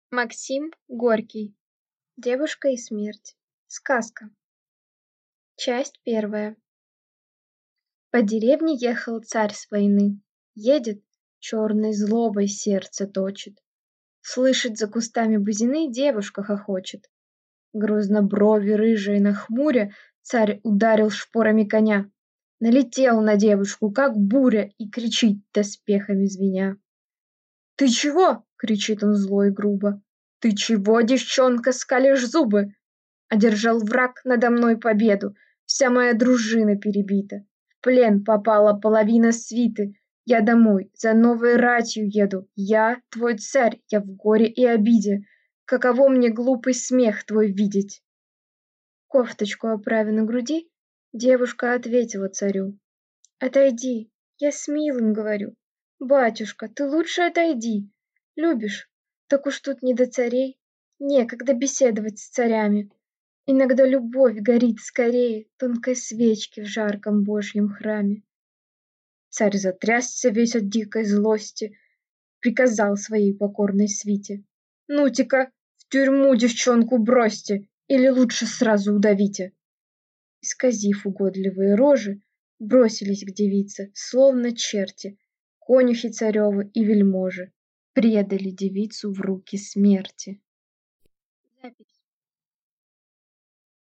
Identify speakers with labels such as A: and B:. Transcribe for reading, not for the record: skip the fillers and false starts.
A: Максим Горький. Девушка и смерть. Сказка. Часть первая. По деревне ехал царь с войны. Едет, черной злобой сердце точит. Слышит за кустами бузины девушка хохочет. Грозно брови рыжие нахмуря, царь ударил шпорами коня. Налетел на девушку, как буря, и кричит, доспехами звеня. «Ты чего?» — кричит он зло и грубо. «Ты чего, девчонка, скалишь зубы? Одержал враг надо мной победу, вся моя дружина перебита. В плен попала половина свиты. Я домой за новой ратью еду. Я твой царь, я в горе и обиде. Каково мне глупый смех твой видеть?» Кофточку оправя на груди, девушка ответила царю. «Отойди, я с милым говорю. Батюшка, ты лучше отойди. Любишь? Так уж тут не до царей. Некогда беседовать с царями. Иногда любовь горит скорее тонкой свечки в жарком Божьем храме». Царь затрясся весь от дикой злости, приказал своей покорной свите: «Ну-те-ка, в тюрьму девчонку бросьте, или лучше сразу удавите». Исказив угодливые рожи, бросились к девице, словно черти, конюхи царевы и вельможи, предали девицу в руки смерти. Запись.